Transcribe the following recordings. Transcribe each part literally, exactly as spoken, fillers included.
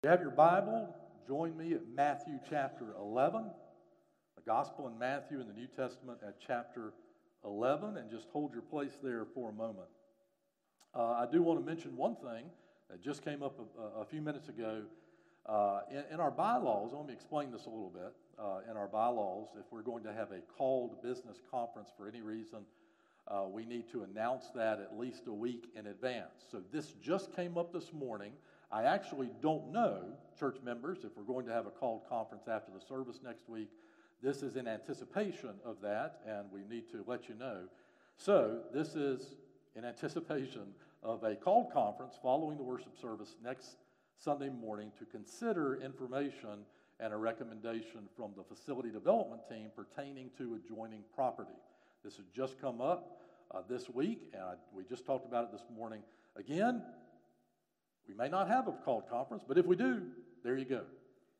You have your Bible, join me at Matthew chapter eleven, the Gospel in Matthew in the New Testament at chapter eleven, and just hold your place there for a moment. Uh, I do want to mention one thing that just came up a, a few minutes ago. Uh, in, in our bylaws, let me explain this a little bit. Uh, in our bylaws, if we're going to have a called business conference for any reason, uh, we need to announce that at least a week in advance. So this just came up this morning. I actually don't know, church members, if we're going to have a called conference after the service next week. This is in anticipation of that, and we need to let you know. So this is in anticipation of a called conference following the worship service next Sunday morning to consider information and a recommendation from the facility development team pertaining to adjoining property. This has just come up uh, this week, and I, we just talked about it this morning. Again, we may not have a called conference, but if we do, there you go.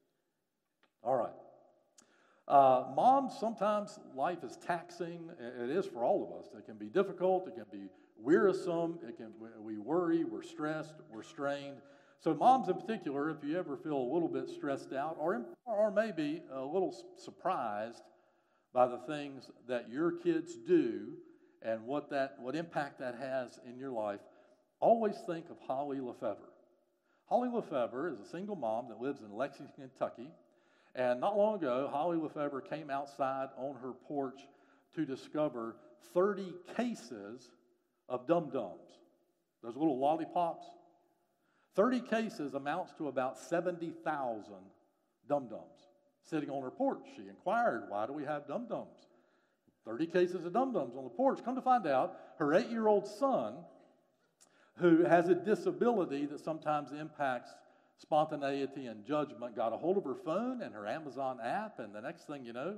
All right. Uh, moms, sometimes life is taxing. It is for all of us. It can be difficult. It can be wearisome. It can. We worry. We're stressed. We're strained. So moms in particular, if you ever feel a little bit stressed out or, or maybe a little surprised by the things that your kids do and what that what impact that has in your life, always think of Holly Lefevre. Holly Lefevre is a single mom that lives in Lexington, Kentucky. And not long ago, Holly Lefevre came outside on her porch to discover thirty cases of dum-dums, those little lollipops. thirty cases amounts to about seventy thousand dum-dums sitting on her porch. She inquired, why do we have dum-dums? thirty cases of dum-dums on the porch. Come to find out, her eight-year-old son, who has a disability that sometimes impacts spontaneity and judgment, got a hold of her phone and her Amazon app, and the next thing you know,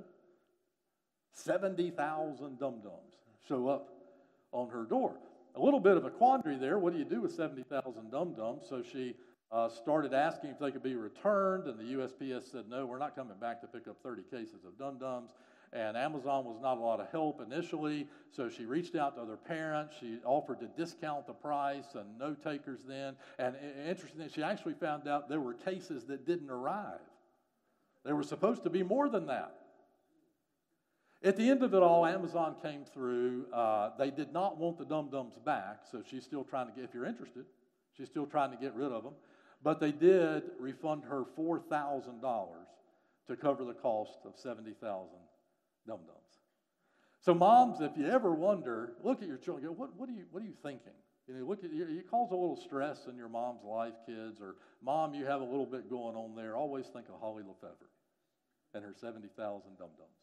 seventy thousand dum-dums show up on her door. A little bit of a quandary there. What do you do with seventy thousand dum-dums? So she uh, started asking if they could be returned, and the U S P S said, no, we're not coming back to pick up thirty cases of dum-dums. And Amazon was not a lot of help initially, so she reached out to other parents. She offered to discount the price, and no takers then. And interestingly, she actually found out there were cases that didn't arrive. There were supposed to be more than that. At the end of it all, Amazon came through. Uh, they did not want the dum-dums back, so she's still trying to get, if you're interested, she's still trying to get rid of them. But they did refund her four thousand dollars to cover the cost of seventy thousand dollars dum-dums. So moms, if you ever wonder, look at your children, go, what, what, are you, what are you thinking? You know, look at you, it causes a little stress in your mom's life, kids, or mom, you have a little bit going on there. Always think of Holly Lefevre and her seventy thousand dum-dums.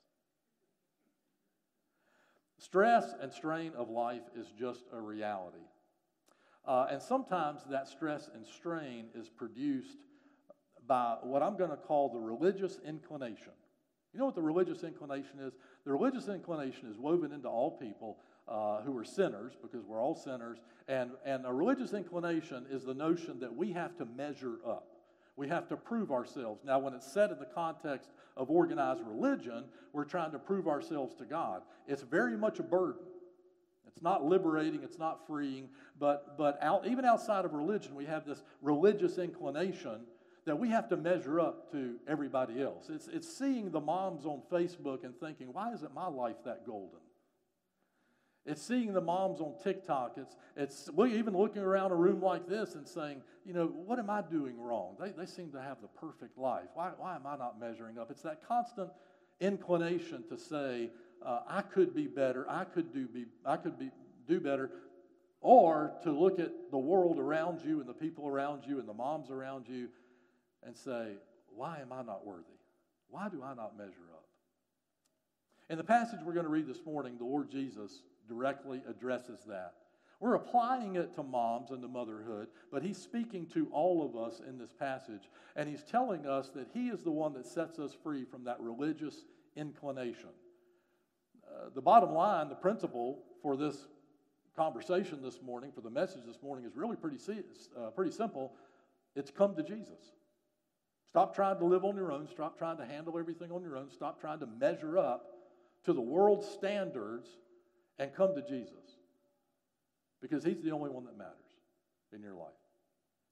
Stress and strain of life is just a reality. Uh, and sometimes that stress and strain is produced by what I'm going to call the religious inclination. You know what the religious inclination is? The religious inclination is woven into all people uh, who are sinners, because we're all sinners, and, and a religious inclination is the notion that we have to measure up. We have to prove ourselves. Now, when it's said in the context of organized religion, we're trying to prove ourselves to God. It's very much a burden. It's not liberating, it's not freeing, but, but out, even outside of religion, we have this religious inclination that we have to measure up to everybody else. It's, it's seeing the moms on Facebook and thinking, why isn't my life that golden? It's seeing the moms on TikTok. It's, it's even looking around a room like this and saying, you know, what am I doing wrong? They, they seem to have the perfect life. Why, why am I not measuring up? It's that constant inclination to say, uh, I could be better. I could do be. I could be do better. Or to look at the world around you and the people around you and the moms around you and say, why am I not worthy? Why do I not measure up? In the passage we're going to read this morning, the Lord Jesus directly addresses that. We're applying it to moms and to motherhood, but he's speaking to all of us in this passage, and he's telling us that he is the one that sets us free from that religious inclination. Uh, the bottom line, the principle for this conversation this morning, for the message this morning, is really pretty, uh, pretty simple. It's come to Jesus. Stop trying to live on your own. Stop trying to handle everything on your own. Stop trying to measure up to the world's standards and come to Jesus, because he's the only one that matters in your life.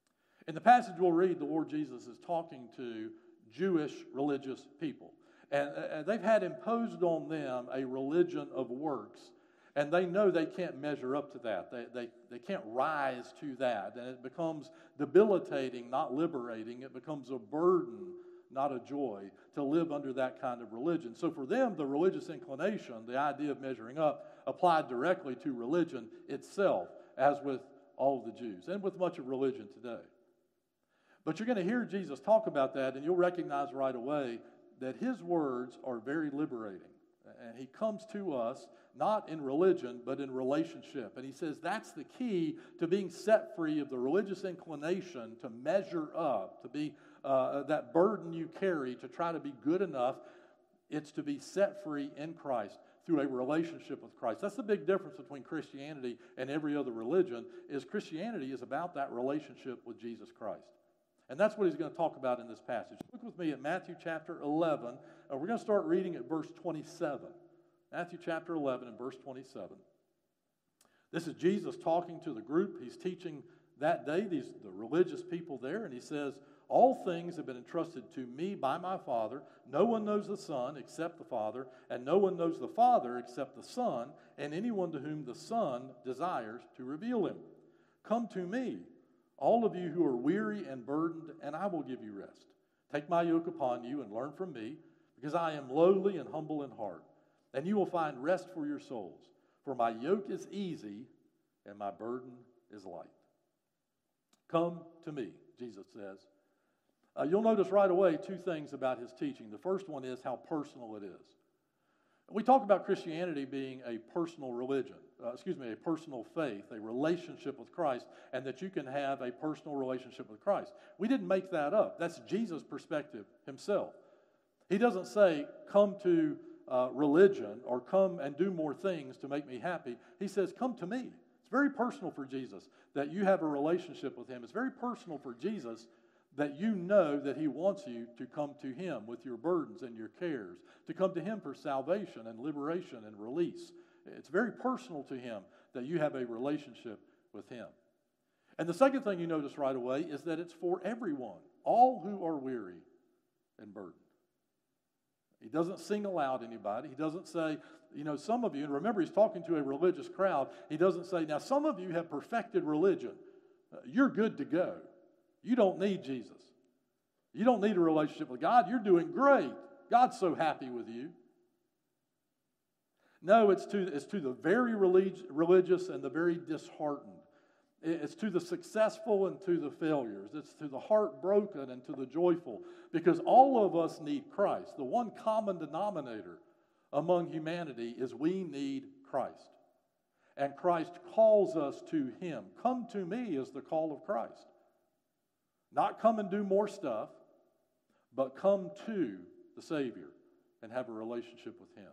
In the passage we'll read, the Lord Jesus is talking to Jewish religious people. And uh, they've had imposed on them a religion of works. And they know they can't measure up to that. They, they, they can't rise to that. And it becomes debilitating, not liberating. It becomes a burden, not a joy, to live under that kind of religion. So for them, the religious inclination, the idea of measuring up, applied directly to religion itself, as with all of the Jews, and with much of religion today. But you're going to hear Jesus talk about that, and you'll recognize right away that his words are very liberating. And he comes to us not in religion, but in relationship. And he says that's the key to being set free of the religious inclination to measure up, to be uh, that burden you carry to try to be good enough. It's to be set free in Christ through a relationship with Christ. That's the big difference between Christianity and every other religion, is Christianity is about that relationship with Jesus Christ. And that's what he's going to talk about in this passage. Look with me at Matthew chapter eleven. Uh, we're going to start reading at verse twenty-seven. Matthew chapter eleven and verse twenty-seven. This is Jesus talking to the group. He's teaching that day, these the religious people there, and he says, all things have been entrusted to me by my Father. No one knows the Son except the Father, and no one knows the Father except the Son, and anyone to whom the Son desires to reveal him. Come to me, all of you who are weary and burdened, and I will give you rest. Take my yoke upon you and learn from me, because I am lowly and humble in heart, and you will find rest for your souls. For my yoke is easy, and my burden is light. Come to me, Jesus says. Uh, you'll notice right away two things about his teaching. The first one is how personal it is. We talk about Christianity being a personal religion, uh, excuse me, a personal faith, a relationship with Christ, and that you can have a personal relationship with Christ. We didn't make that up. That's Jesus' perspective himself. He doesn't say, come to uh, religion or come and do more things to make me happy. He says, come to me. It's very personal for Jesus that you have a relationship with him. It's very personal for Jesus that you know that he wants you to come to him with your burdens and your cares, to come to him for salvation and liberation and release. It's very personal to him that you have a relationship with him. And the second thing you notice right away is that it's for everyone, all who are weary and burdened. He doesn't single out anybody. He doesn't say, you know, some of you, and remember he's talking to a religious crowd, he doesn't say, now some of you have perfected religion. Uh, you're good to go. You don't need Jesus. You don't need a relationship with God. You're doing great. God's so happy with you. No, it's to, it's to the very relig- religious and the very disheartened. It's to the successful and to the failures. It's to the heartbroken and to the joyful. Because all of us need Christ. The one common denominator among humanity is we need Christ. And Christ calls us to him. Come to me is the call of Christ. Not come and do more stuff, but come to the Savior and have a relationship with him.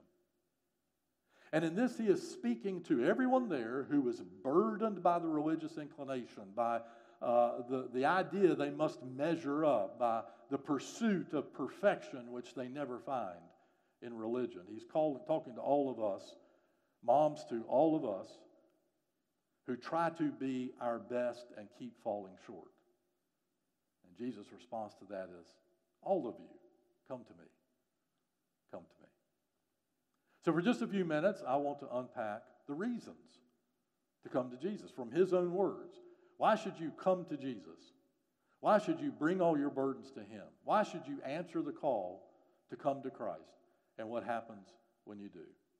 And in this, he is speaking to everyone there who is burdened by the religious inclination, by uh, the, the idea they must measure up, by the pursuit of perfection, which they never find in religion. He's called, talking to all of us, moms to all of us, who try to be our best and keep falling short. And Jesus' response to that is, all of you, come to me. Come to me. So for just a few minutes, I want to unpack the reasons to come to Jesus from his own words. Why should you come to Jesus? Why should you bring all your burdens to him? Why should you answer the call to come to Christ? And what happens when you do?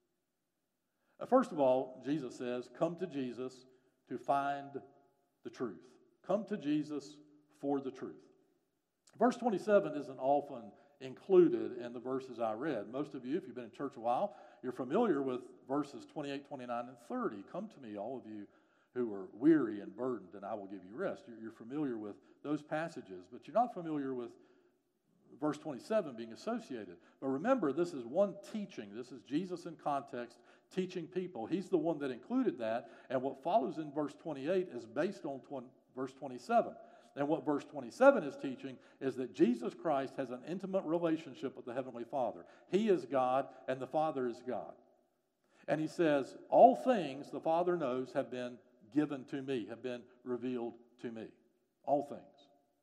Uh, First of all, Jesus says, come to Jesus to find the truth. Come to Jesus for the truth. Verse twenty-seven isn't often included in the verses I read. Most of you, if you've been in church a while, you're familiar with verses twenty-eight, twenty-nine, and thirty. Come to me, all of you who are weary and burdened, and I will give you rest. You're, you're familiar with those passages, but you're not familiar with verse twenty-seven being associated. But remember, this is one teaching. This is Jesus in context teaching people. He's the one that included that, and what follows in verse twenty-eight is based on twenty, verse twenty-seven. And what verse twenty-seven is teaching is that Jesus Christ has an intimate relationship with the Heavenly Father. He is God, and the Father is God. And he says, all things the Father knows have been given to me, have been revealed to me. All things.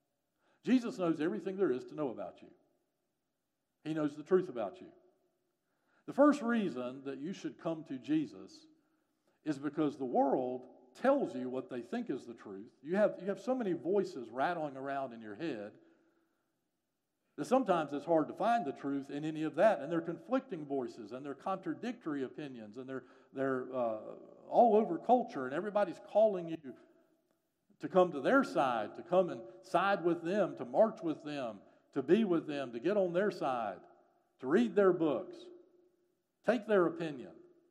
Jesus knows everything there is to know about you. He knows the truth about you. The first reason that you should come to Jesus is because the world tells you what they think is the truth. You have, you have so many voices rattling around in your head that sometimes it's hard to find the truth in any of that. And they're conflicting voices, and they're contradictory opinions, and they're, they're uh, all over culture, and everybody's calling you to come to their side, to come and side with them, to march with them, to be with them, to get on their side, to read their books, take their opinion.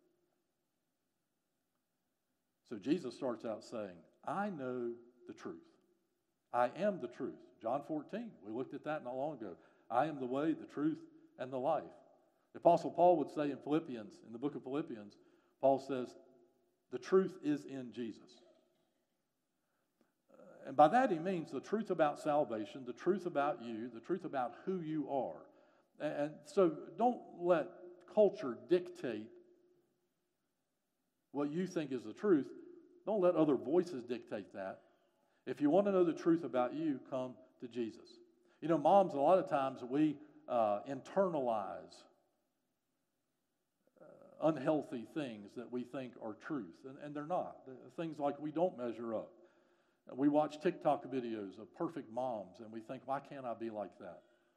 So Jesus starts out saying, I know the truth. I am the truth. John fourteen, we looked at that not long ago. I am the way, the truth, and the life. The Apostle Paul would say in Philippians, in the book of Philippians, Paul says, the truth is in Jesus. And by that he means the truth about salvation, the truth about you, the truth about who you are. And so don't let culture dictate what you think is the truth. Don't let other voices dictate that. If you want to know the truth about you, come to Jesus. You know, moms, a lot of times we uh, internalize uh, unhealthy things that we think are truth, and, and they're not. Things like we don't measure up. We watch TikTok videos of perfect moms, and we think, why can't I be like that?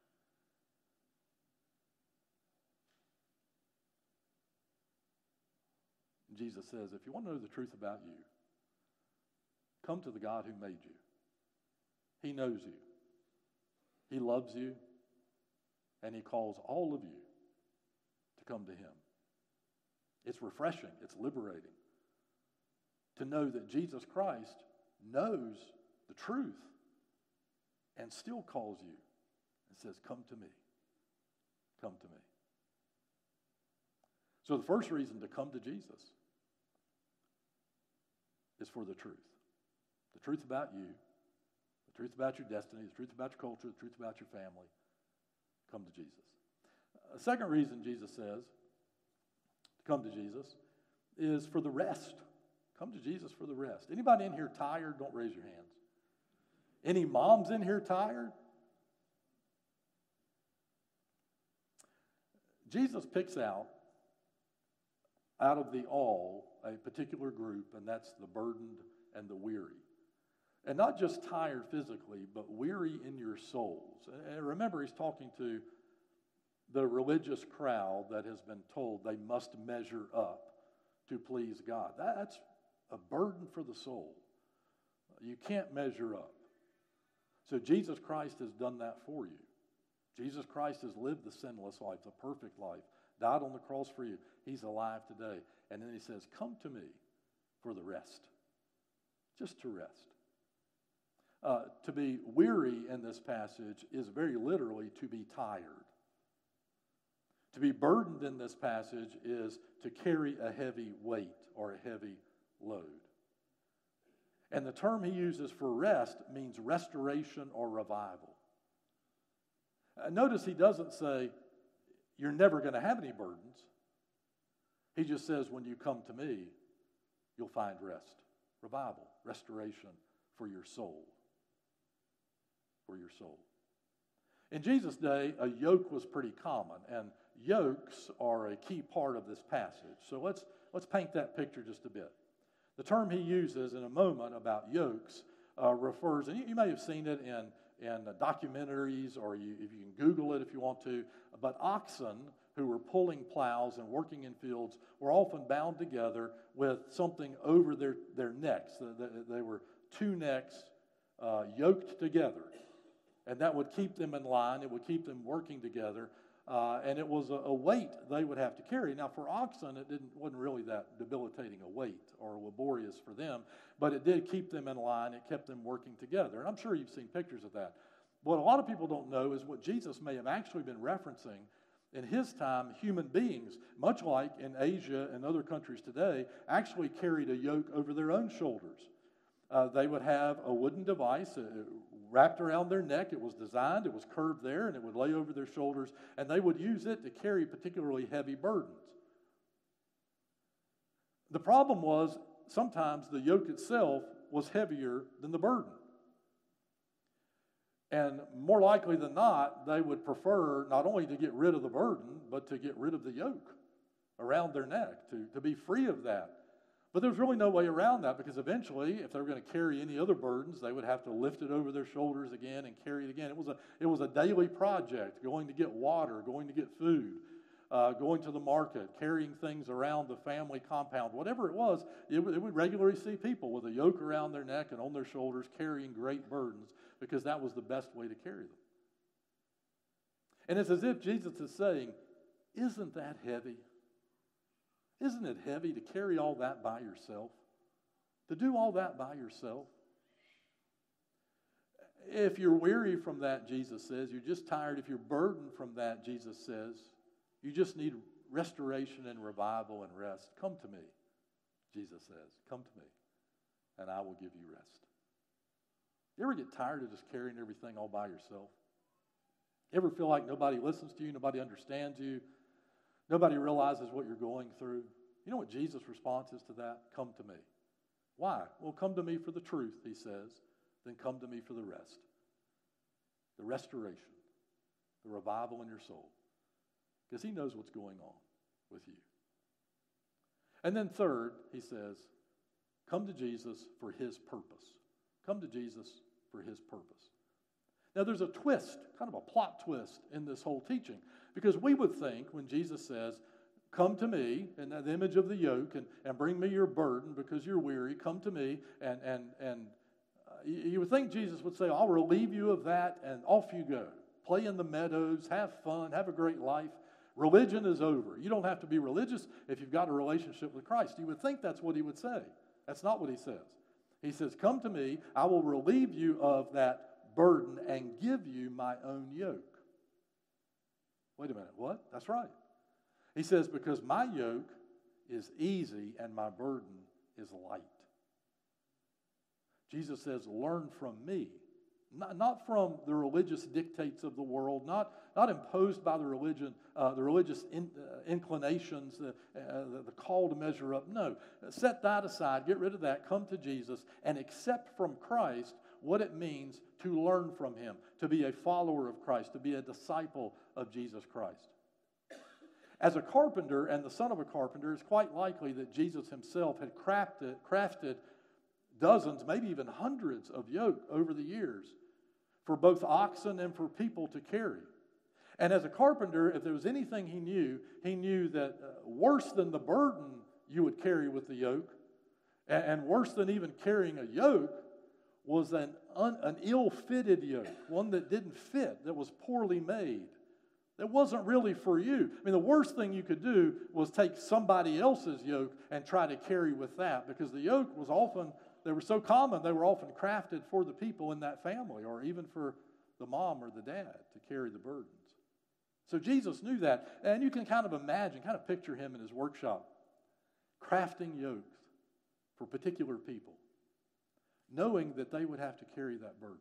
Jesus says, if you want to know the truth about you, come to the God who made you. He knows you. He loves you. And he calls all of you to come to him. It's refreshing. It's liberating to know that Jesus Christ knows the truth and still calls you and says, come to me. Come to me. So the first reason to come to Jesus is for the truth. The truth about you, the truth about your destiny, the truth about your culture, the truth about your family. Come to Jesus. A second reason Jesus says to come to Jesus is for the rest. Come to Jesus for the rest. Anybody in here tired? Don't raise your hands. Any moms in here tired? Jesus picks out, out of the all, a particular group, and that's the burdened and the weary. And not just tired physically, but weary in your souls. And remember, he's talking to the religious crowd that has been told they must measure up to please God. That's a burden for the soul. You can't measure up. So Jesus Christ has done that for you. Jesus Christ has lived the sinless life, the perfect life, died on the cross for you. He's alive today. And then he says, come to me for the rest. Just to rest. Uh, to be weary in this passage is very literally to be tired. To be burdened in this passage is to carry a heavy weight or a heavy load. And the term he uses for rest means restoration or revival. Uh, notice he doesn't say, you're never going to have any burdens. He just says, when you come to me, you'll find rest, revival, restoration for your soul. For your soul. In Jesus' day, a yoke was pretty common, and yokes are a key part of this passage. So let's, let's paint that picture just a bit. The term he uses in a moment about yokes uh, refers, and you, you may have seen it in, in documentaries, or you, if you can Google it if you want to, but oxen who were pulling plows and working in fields were often bound together with something over their, their necks. They, they were two necks uh, yoked together. And that would keep them in line. It would keep them working together. Uh, and it was a, a weight they would have to carry. Now, for oxen, it didn't wasn't really that debilitating a weight or laborious for them, but it did keep them in line. It kept them working together. And I'm sure you've seen pictures of that. What a lot of people don't know is what Jesus may have actually been referencing. In his time, human beings, much like in Asia and other countries today, actually carried a yoke over their own shoulders. Uh, they would have a wooden device uh, wrapped around their neck. It was designed, it was curved there, and it would lay over their shoulders, and they would use it to carry particularly heavy burdens. The problem was sometimes the yoke itself was heavier than the burden. And more likely than not, they would prefer not only to get rid of the burden, but to get rid of the yoke around their neck, to, to be free of that. But there's really no way around that, because eventually, if they were going to carry any other burdens, they would have to lift it over their shoulders again and carry it again. It was a, it was a daily project, going to get water, going to get food, uh, going to the market, carrying things around the family compound. Whatever it was, it, it would regularly see people with a yoke around their neck and on their shoulders carrying great burdens, because that was the best way to carry them. And it's as if Jesus is saying, isn't that heavy? Isn't it heavy to carry all that by yourself? To do all that by yourself? If you're weary from that, Jesus says, you're just tired. If you're burdened from that, Jesus says, you just need restoration and revival and rest. Come to me, Jesus says. Come to me, and I will give you rest. You ever get tired of just carrying everything all by yourself? You ever feel like nobody listens to you, nobody understands you, nobody realizes what you're going through? You know what Jesus' response is to that? Come to me. Why? Well, come to me for the truth, he says. Then come to me for the rest. The restoration. The revival in your soul. Because he knows what's going on with you. And then third, he says, come to Jesus for his purpose. Come to Jesus for his purpose. Now there's a twist, kind of a plot twist in this whole teaching. Because we would think when Jesus says, come to me, in that image of the yoke, and, and bring me your burden because you're weary, come to me, and, and, and uh, you, you would think Jesus would say, I'll relieve you of that, and off you go. Play in the meadows, have fun, have a great life. Religion is over. You don't have to be religious if you've got a relationship with Christ. You would think that's what he would say. That's not what he says. He says, come to me, I will relieve you of that burden and give you my own yoke. Wait a minute, what? That's right. He says, because my yoke is easy and my burden is light. Jesus says, learn from me. Not, not from the religious dictates of the world, not, not imposed by the religion, uh, the religious in, uh, inclinations, the, uh, the, the call to measure up. No, set that aside, get rid of that, come to Jesus, and accept from Christ what it means to learn from him, to be a follower of Christ, to be a disciple of Jesus Christ. As a carpenter and the son of a carpenter, it's quite likely that Jesus himself had crafted, crafted dozens, maybe even hundreds of yoke over the years for both oxen and for people to carry. And as a carpenter, if there was anything he knew, he knew that uh, worse than the burden you would carry with the yoke, and, and worse than even carrying a yoke, was an, un, an ill-fitted yoke, one that didn't fit, that was poorly made. That wasn't really for you. I mean, the worst thing you could do was take somebody else's yoke and try to carry with that, because the yoke was often, they were so common, they were often crafted for the people in that family, or even for the mom or the dad to carry the burdens. So Jesus knew that, and you can kind of imagine, kind of picture him in his workshop, crafting yokes for particular people, knowing that they would have to carry that burden.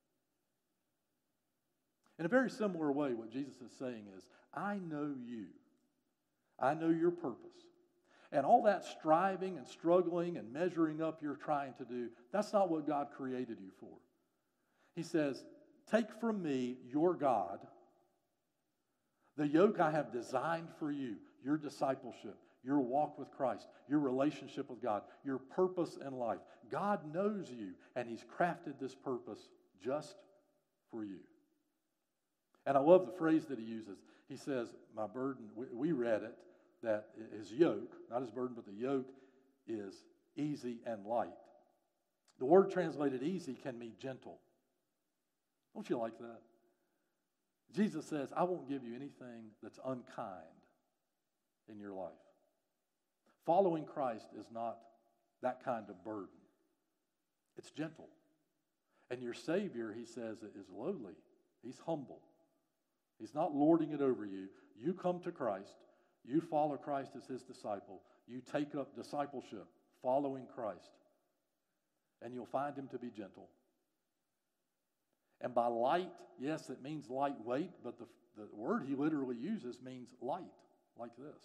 In a very similar way, what Jesus is saying is, I know you. I know your purpose. And all that striving and struggling and measuring up you're trying to do, that's not what God created you for. He says, take from me, your God, the yoke I have designed for you, your discipleship, your walk with Christ, your relationship with God, your purpose in life. God knows you, and he's crafted this purpose just for you. And I love the phrase that he uses. He says, my burden, we, we read it, that his yoke, not his burden, but the yoke is easy and light. The word translated easy can mean gentle. Don't you like that? Jesus says, I won't give you anything that's unkind in your life. Following Christ is not that kind of burden. It's gentle. And your Savior, he says, is lowly. He's humble. He's not lording it over you. You come to Christ. You follow Christ as his disciple. You take up discipleship, following Christ. And you'll find him to be gentle. And by light, yes, it means lightweight, but the, the word he literally uses means light, like this.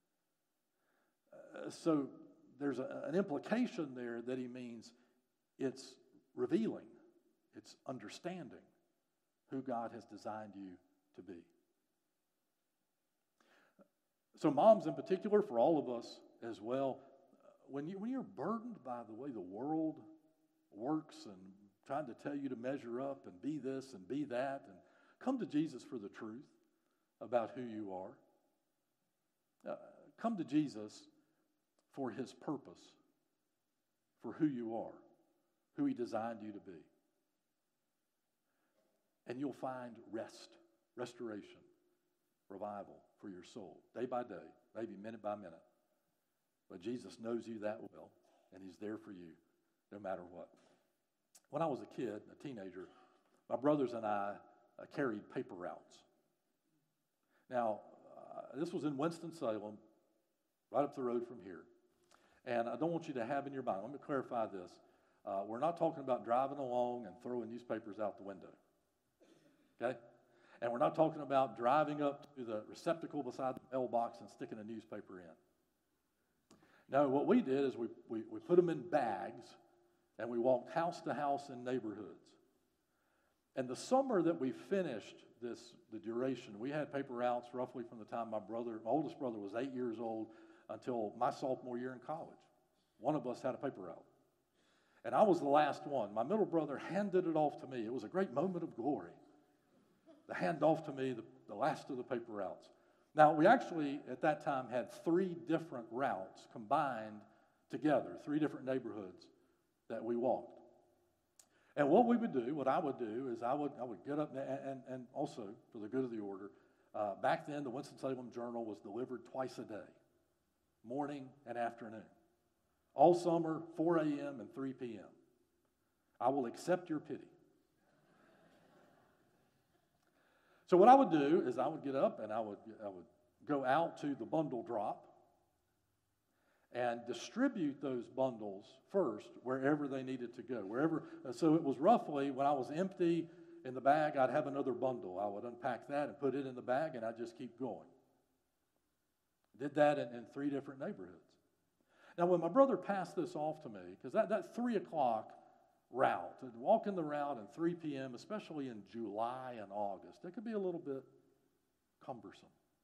Uh, so there's a, an implication there that he means it's revealing, it's understanding, who God has designed you to be. So moms in particular, for all of us as well, when, you, when you're burdened by the way the world works and trying to tell you to measure up and be this and be that, and come to Jesus for the truth about who you are. Uh, come to Jesus for his purpose, for who you are, who he designed you to be. And you'll find rest, restoration, revival for your soul, day by day, maybe minute by minute. But Jesus knows you that well, and he's there for you no matter what. When I was a kid, a teenager, my brothers and I uh, carried paper routes. Now, uh, this was in Winston-Salem, right up the road from here. And I don't want you to have in your mind, let me clarify this. Uh, we're not talking about driving along and throwing newspapers out the window. Okay? And we're not talking about driving up to the receptacle beside the mailbox and sticking a newspaper in. No, what we did is we, we, we put them in bags and we walked house to house in neighborhoods. And the summer that we finished this, the duration, we had paper routes roughly from the time my brother, my oldest brother was eight years old until my sophomore year in college. One of us had a paper route. And I was the last one. My middle brother handed it off to me. It was a great moment of glory. The hand off to me, the, the last of the paper routes. Now, we actually, at that time, had three different routes combined together, three different neighborhoods that we walked. And what we would do, what I would do, is I would I would get up, and, and, and also, for the good of the order, uh, back then the Winston-Salem Journal was delivered twice a day, morning and afternoon. All summer, four a.m. and three p.m. I will accept your pity. So what I would do is I would get up and I would, I would go out to the bundle drop and distribute those bundles first wherever they needed to go. Wherever, so it was roughly, when I was empty in the bag, I'd have another bundle. I would unpack that and put it in the bag, and I'd just keep going. Did that in, in three different neighborhoods. Now, when my brother passed this off to me, because that, that three o'clock route, walking the route at three p.m., especially in July and August, it could be a little bit cumbersome.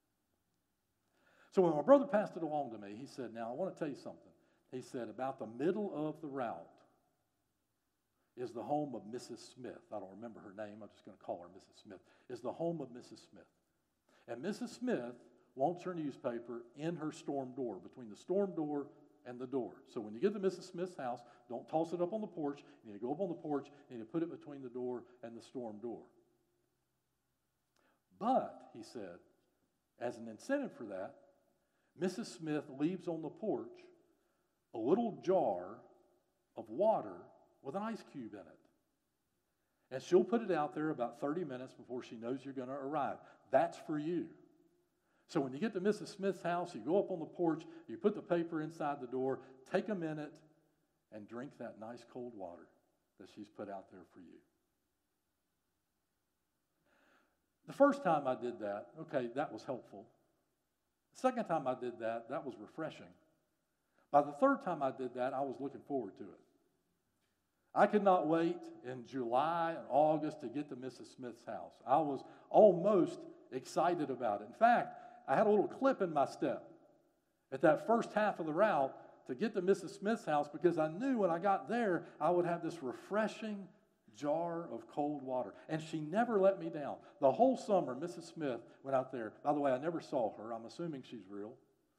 So when my brother passed it along to me, he said, now I want to tell you something. He said, about the middle of the route is the home of Missus Smith. I don't remember her name. I'm just going to call her Missus Smith. Is the home of Missus Smith. And Missus Smith wants her newspaper in her storm door, between the storm door and the door. So when you get to Missus Smith's house, don't toss it up on the porch. You need to go up on the porch and you put it between the door and the storm door. But, he said, as an incentive for that, Missus Smith leaves on the porch a little jar of water with an ice cube in it. And she'll put it out there about thirty minutes before she knows you're going to arrive. That's for you. So when you get to Missus Smith's house, you go up on the porch, you put the paper inside the door, take a minute, and drink that nice cold water that she's put out there for you. The first time I did that, okay, that was helpful. The second time I did that, that was refreshing. By the third time I did that, I was looking forward to it. I could not wait in July and August to get to Missus Smith's house. I was almost excited about it. In fact, I had a little clip in my step at that first half of the route to get to Missus Smith's house because I knew when I got there, I would have this refreshing jar of cold water. And she never let me down. The whole summer, Missus Smith went out there. By the way, I never saw her. I'm assuming she's real.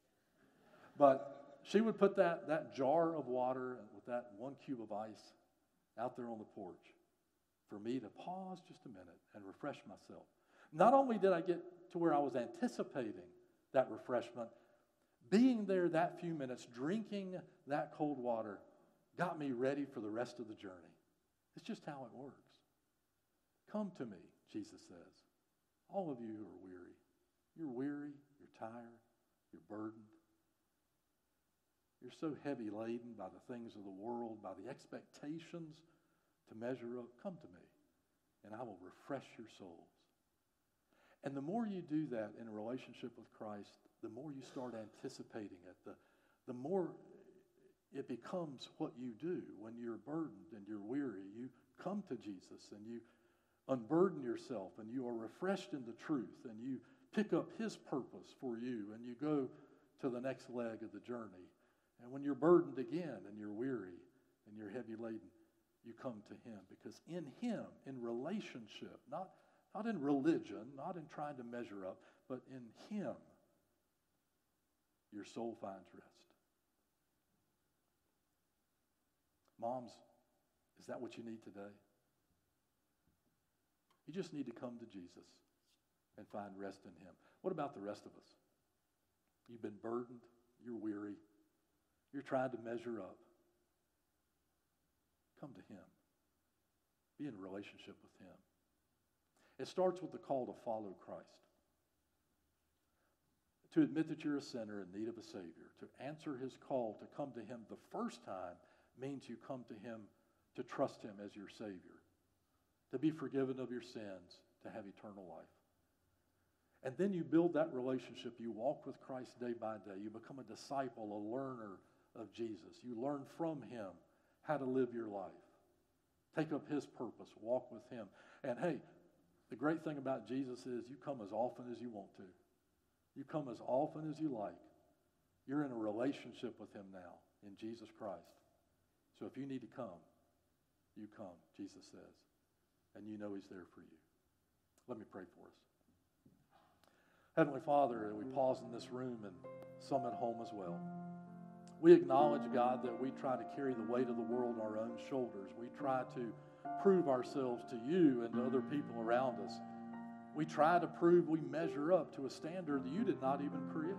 But she would put that, that jar of water with that one cube of ice out there on the porch for me to pause just a minute and refresh myself. Not only did I get to where I was anticipating that refreshment, being there that few minutes, drinking that cold water, got me ready for the rest of the journey. It's just how it works. Come to me, Jesus says, all of you who are weary. You're weary, you're tired, you're burdened. You're so heavy laden by the things of the world, by the expectations to measure up. Come to me, and I will refresh your souls. And the more you do that in a relationship with Christ, the more you start anticipating it, the, the more it becomes what you do when you're burdened and you're weary. You come to Jesus and you unburden yourself and you are refreshed in the truth and you pick up his purpose for you and you go to the next leg of the journey. And when you're burdened again and you're weary and you're heavy laden, you come to him, because in him, in relationship, not, not in religion, not in trying to measure up, but in him, your soul finds rest. Moms, is that what you need today? You just need to come to Jesus and find rest in him. What about the rest of us? You've been burdened, you're weary, you're trying to measure up. Come to him. Be in a relationship with him. It starts with the call to follow Christ. To admit that you're a sinner in need of a Savior. To answer his call to come to him the first time means you come to him to trust him as your Savior. To be forgiven of your sins, to have eternal life. And then you build that relationship. You walk with Christ day by day. You become a disciple, a learner of Jesus. You learn from him how to live your life. Take up his purpose. Walk with him. And hey, the great thing about Jesus is you come as often as you want to. You come as often as you like. You're in a relationship with him now in Jesus Christ. So if you need to come, you come, Jesus says. And you know he's there for you. Let me pray for us. Heavenly Father, we pause in this room and some at home as well. We acknowledge, God, that we try to carry the weight of the world on our own shoulders. We try to prove ourselves to you and to other people around us. We try to prove we measure up to a standard that you did not even create.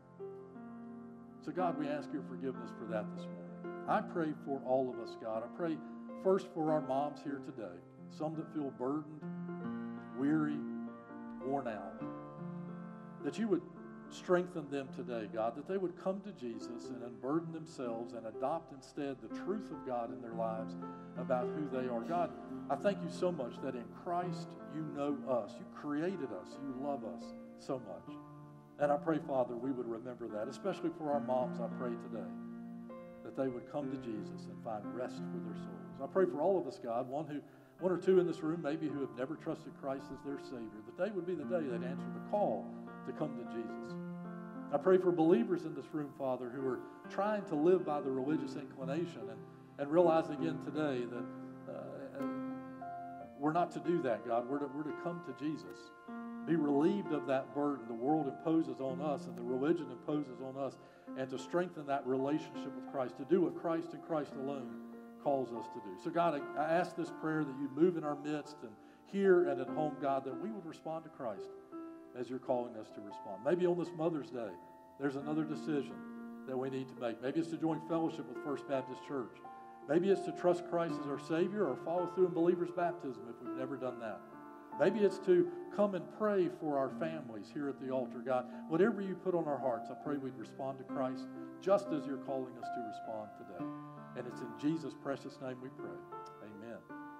So, God, we ask your forgiveness for that this morning. I pray for all of us, God. I pray first for our moms here today, some that feel burdened, weary, worn out, that you would strengthen them today, God, that they would come to Jesus and unburden themselves and adopt instead the truth of God in their lives about who they are. God, I thank you so much that in Christ you know us. You created us. You love us so much. And I pray, Father, we would remember that, especially for our moms, I pray today, that they would come to Jesus and find rest for their souls. I pray for all of us, God, one who, one or two in this room maybe who have never trusted Christ as their Savior, that they would be the day they'd answer the call to come to Jesus. I pray for believers in this room, Father, who are trying to live by the religious inclination and, and realize again today that uh, we're not to do that, God. We're to, we're to come to Jesus. Be relieved of that burden the world imposes on us and the religion imposes on us, and to strengthen that relationship with Christ, to do what Christ and Christ alone calls us to do. So, God, I, I ask this prayer that you'd move in our midst and here and at home, God, that we would respond to Christ as you're calling us to respond. Maybe on this Mother's Day, there's another decision that we need to make. Maybe it's to join fellowship with First Baptist Church. Maybe it's to trust Christ as our Savior or follow through in believer's baptism if we've never done that. Maybe it's to come and pray for our families here at the altar. God, whatever you put on our hearts, I pray we'd respond to Christ just as you're calling us to respond today. And it's in Jesus' precious name we pray.